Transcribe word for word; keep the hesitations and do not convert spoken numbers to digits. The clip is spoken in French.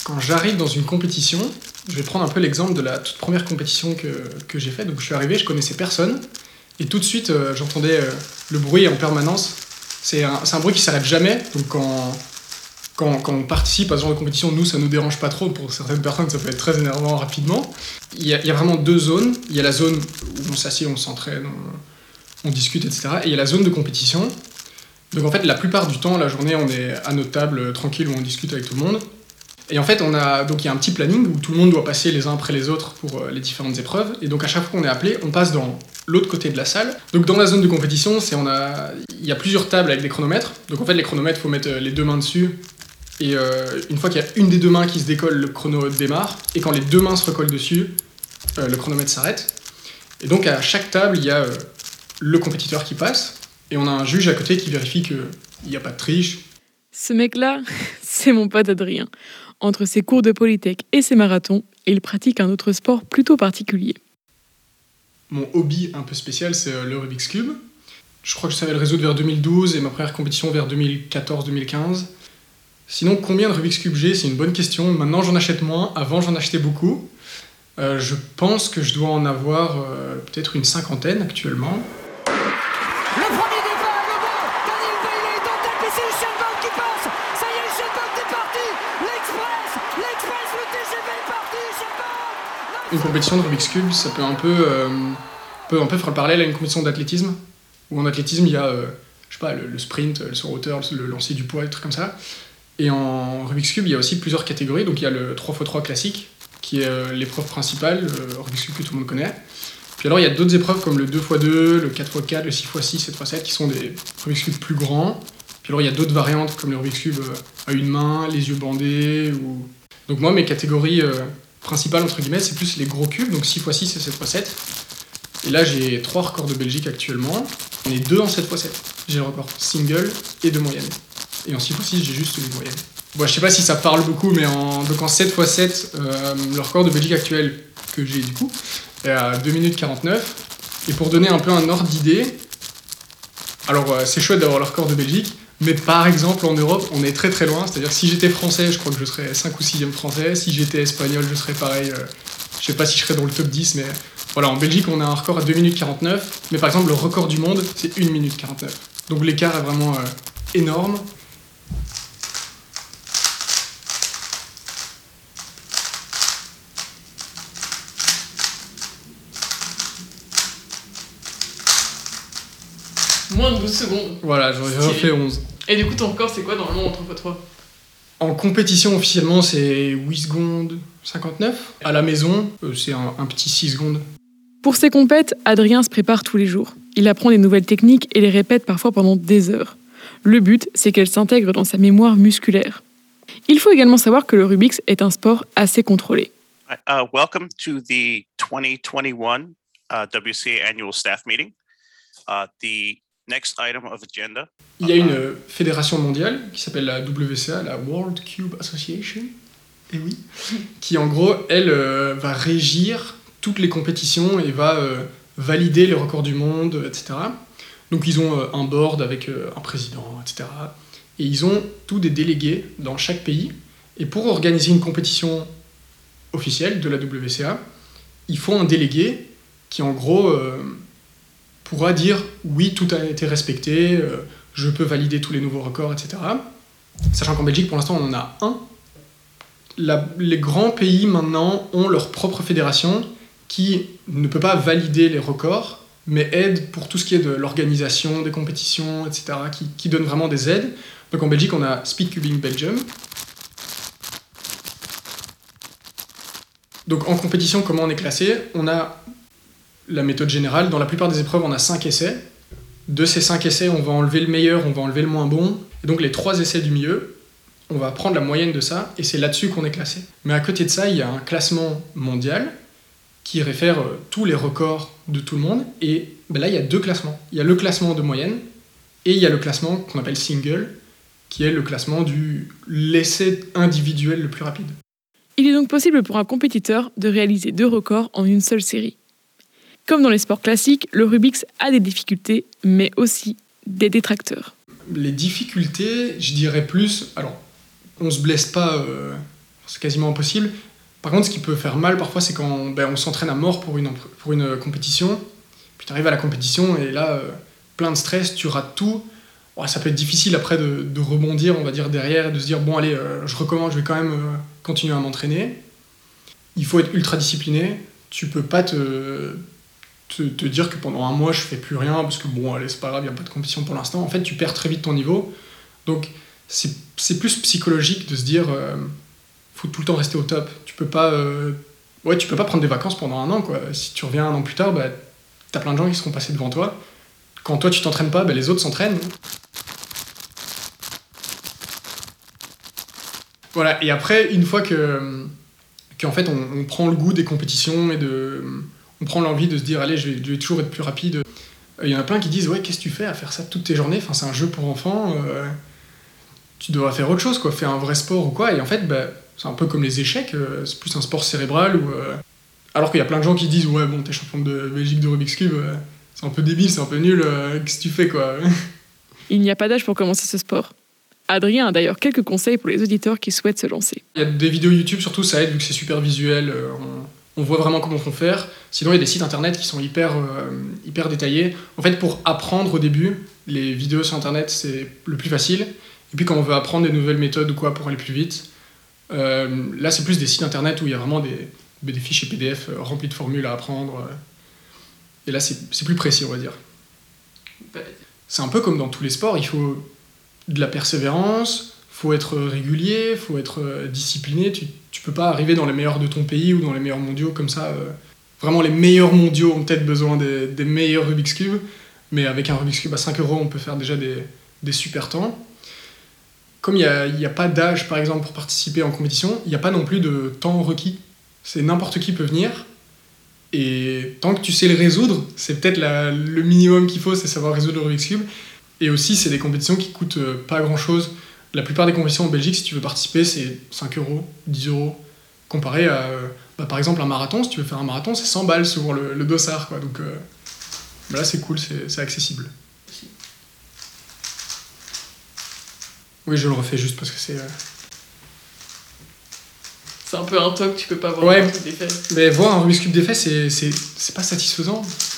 quand j'arrive dans une compétition, je vais prendre un peu l'exemple de la toute première compétition que, que j'ai faite. Donc je suis arrivé, je connaissais personne, et tout de suite euh, j'entendais euh, le bruit en permanence. C'est un, c'est un bruit qui s'arrête jamais, donc quand, quand, quand on participe à ce genre de compétition, nous ça nous dérange pas trop, pour certaines personnes ça peut être très énervant rapidement. Il y a, il y a vraiment deux zones, il y a la zone où on s'assied, on s'entraîne, on, on discute, et cetera. Et il y a la zone de compétition. Donc en fait la plupart du temps, la journée on est à notre table euh, tranquille où on discute avec tout le monde. Et en fait, on a, donc il y a un petit planning où tout le monde doit passer les uns après les autres pour euh, les différentes épreuves. Et donc à chaque fois qu'on est appelé, on passe dans l'autre côté de la salle. Donc dans la zone de compétition, c'est, on a, il y a plusieurs tables avec des chronomètres. Donc en fait, les chronomètres, il faut mettre les deux mains dessus. Et euh, une fois qu'il y a une des deux mains qui se décolle, le chrono démarre. Et quand les deux mains se recollent dessus, euh, le chronomètre s'arrête. Et donc à chaque table, il y a euh, le compétiteur qui passe. Et on a un juge à côté qui vérifie qu'il n'y a pas de triche. Ce mec-là, c'est mon pote Adrien. Entre ses cours de polytech et ses marathons, il pratique un autre sport plutôt particulier. Mon hobby un peu spécial, c'est le Rubik's Cube. Je crois que je savais le résoudre vers deux mille douze et ma première compétition vers deux mille quatorze deux mille quinze. Sinon, combien de Rubik's Cube j'ai ? C'est une bonne question. Maintenant, j'en achète moins. Avant, j'en achetais beaucoup. Euh, je pense que je dois en avoir euh, peut-être une cinquantaine actuellement. Le premier départ, le bon, Daniel Bailey est en tête, mais c'est Usain Bolt qui passe. Ça y est, Usain Bolt est parti. L'Express, l'Express, le T G V est parti, Usain Bolt. Une compétition de Rubik's Cube, ça peut un peu, euh, peut un peu faire le parallèle à une compétition d'athlétisme, où en athlétisme, il y a euh, je sais pas, le, le sprint, le saut en hauteur, le lancer du poids, des trucs comme ça. Et en Rubik's Cube, il y a aussi plusieurs catégories. Donc il y a le trois fois trois classique, qui est euh, l'épreuve principale, le Rubik's Cube que tout le monde connaît. Puis alors il y a d'autres épreuves comme le deux fois deux, le quatre fois quatre, le six fois six, sept fois sept, qui sont des Rubik's Cube plus grands. Puis alors il y a d'autres variantes comme le Rubik's Cube à une main, les yeux bandés. Ou... Donc moi, mes catégories euh, principales, entre guillemets, c'est plus les gros cubes, donc six fois six et sept fois sept. Et là, j'ai trois records de Belgique actuellement, et deux en sept fois sept. J'ai le record single et de moyenne. Et en six fois six, j'ai juste une moyenne. Bon, je sais pas si ça parle beaucoup, mais en, donc en sept fois sept, euh, le record de Belgique actuel que j'ai du coup est à deux minutes quarante-neuf. Et pour donner un peu un ordre d'idée, alors euh, c'est chouette d'avoir le record de Belgique, mais par exemple en Europe, on est très très loin. C'est-à-dire que si j'étais français, je crois que je serais cinq ou sixième français. Si j'étais espagnol, je serais pareil. Euh, je sais pas si je serais dans le top dix, mais voilà, en Belgique, on a un record à deux minutes quarante-neuf. Mais par exemple, le record du monde, c'est une minute quarante-neuf. Donc l'écart est vraiment euh, énorme. Moins de douze secondes. Voilà, j'aurais refait onze. Et du coup, ton record, c'est quoi normalement en trois fois trois ? En compétition, officiellement, c'est huit secondes cinquante-neuf. À la maison, euh, c'est un, un petit six secondes. Pour ses compètes, Adrien se prépare tous les jours. Il apprend des nouvelles techniques et les répète parfois pendant des heures. Le but, c'est qu'elles s'intègrent dans sa mémoire musculaire. Il faut également savoir que le Rubik's est un sport assez contrôlé. Uh, welcome to the twenty twenty-one uh, W C A Annual Staff Meeting. Uh, the next item of agenda. Il y a une euh, fédération mondiale qui s'appelle la W C A, la World Cube Association, et oui, qui en gros, elle euh, va régir toutes les compétitions et va euh, valider les records du monde, et cetera. Donc ils ont euh, un board avec euh, un président, et cetera. Et ils ont tous des délégués dans chaque pays. Et pour organiser une compétition officielle de la W C A, il faut un délégué qui en gros euh, pourra dire oui, tout a été respecté, euh, je peux valider tous les nouveaux records, et cetera. Sachant qu'en Belgique, pour l'instant, on en a un. La, les grands pays, maintenant, ont leur propre fédération qui ne peut pas valider les records, mais aide pour tout ce qui est de l'organisation des compétitions, et cetera, qui, qui donne vraiment des aides. Donc en Belgique, on a Speedcubing Belgium. Donc en compétition, comment on est classé ? On a la méthode générale. Dans la plupart des épreuves, on a cinq essais. De ces cinq essais, on va enlever le meilleur, on va enlever le moins bon. Et donc les trois essais du milieu, on va prendre la moyenne de ça, et c'est là-dessus qu'on est classé. Mais à côté de ça, il y a un classement mondial qui réfère euh, tous les records de tout le monde. Et ben là, il y a deux classements. Il y a le classement de moyenne, et il y a le classement qu'on appelle single, qui est le classement du l'essai individuel le plus rapide. Il est donc possible pour un compétiteur de réaliser deux records en une seule série. Comme dans les sports classiques, le Rubik's a des difficultés, mais aussi des détracteurs. Les difficultés, je dirais plus... Alors, on se blesse pas euh, c'est quasiment impossible. Par contre, ce qui peut faire mal parfois, c'est quand ben, on s'entraîne à mort pour une, pour une compétition, puis tu arrives à la compétition et là, euh, plein de stress, tu rates tout. Ouais, ça peut être difficile après de, de rebondir, on va dire, derrière, de se dire, bon, allez, euh, je recommence, je vais quand même euh, continuer à m'entraîner. Il faut être ultra discipliné. Tu peux pas te, te, te dire que pendant un mois, je fais plus rien, parce que bon, allez, c'est pas grave, il n'y a pas de compétition pour l'instant. En fait, tu perds très vite ton niveau. Donc, c'est, c'est plus psychologique de se dire, euh, faut tout le temps rester au top. Tu peux pas, euh, ouais, tu peux pas prendre des vacances pendant un an, quoi. Si tu reviens un an plus tard, bah, t'as plein de gens qui seront passés devant toi. Quand toi, tu t'entraînes pas, bah, les autres s'entraînent. Voilà, et après, une fois que, qu'en fait, on, on prend le goût des compétitions et de, on prend l'envie de se dire, allez, je vais, je vais toujours être plus rapide. Il y en a plein qui disent, ouais, qu'est-ce que tu fais à faire ça toutes tes journées ? Enfin, c'est un jeu pour enfants. Euh, tu devrais faire autre chose, quoi, faire un vrai sport ou quoi. Et en fait, bah, c'est un peu comme les échecs, euh, c'est plus un sport cérébral. Où, euh, alors qu'il y a plein de gens qui disent, ouais, bon, t'es champion de Belgique de Rubik's Cube, euh, c'est un peu débile, c'est un peu nul, euh, qu'est-ce que tu fais, quoi ? Il n'y a pas d'âge pour commencer ce sport. Adrien a d'ailleurs quelques conseils pour les auditeurs qui souhaitent se lancer. Il y a des vidéos YouTube, surtout, ça aide vu que c'est super visuel, euh, on, on voit vraiment comment faut faire. Sinon, il y a des sites internet qui sont hyper, euh, hyper détaillés. En fait, pour apprendre au début, les vidéos sur internet, c'est le plus facile. Et puis quand on veut apprendre des nouvelles méthodes ou quoi pour aller plus vite, euh, là, c'est plus des sites internet où il y a vraiment des, des fichiers P D F remplis de formules à apprendre. Euh, et là, c'est, c'est plus précis, on va dire. C'est un peu comme dans tous les sports, il faut de la persévérance, faut être régulier, faut être discipliné. Tu, tu peux pas arriver dans les meilleurs de ton pays ou dans les meilleurs mondiaux comme ça. Euh, vraiment, les meilleurs mondiaux ont peut-être besoin des, des meilleurs Rubik's Cube, mais avec un Rubik's Cube à cinq euros, on peut faire déjà des, des super temps. Comme il n'y a, y a pas d'âge, par exemple, pour participer en compétition, il n'y a pas non plus de temps requis. C'est n'importe qui peut venir. Et tant que tu sais le résoudre, c'est peut-être la, le minimum qu'il faut, c'est savoir résoudre le Rubik's Cube. Et aussi, c'est des compétitions qui coûtent pas grand-chose. La plupart des compétitions en Belgique, si tu veux participer, c'est cinq euros, dix euros. Comparé à, bah, par exemple, un marathon. Si tu veux faire un marathon, c'est cent balles souvent le, le dossard, quoi. Donc euh, bah là, c'est cool, c'est, c'est accessible. Oui, je le refais juste parce que c'est... Euh... C'est un peu un toc, tu peux pas voir ouais, un Rubik's Cube défait. Mais voir un Rubik's Cube défait, c'est, c'est, c'est pas satisfaisant.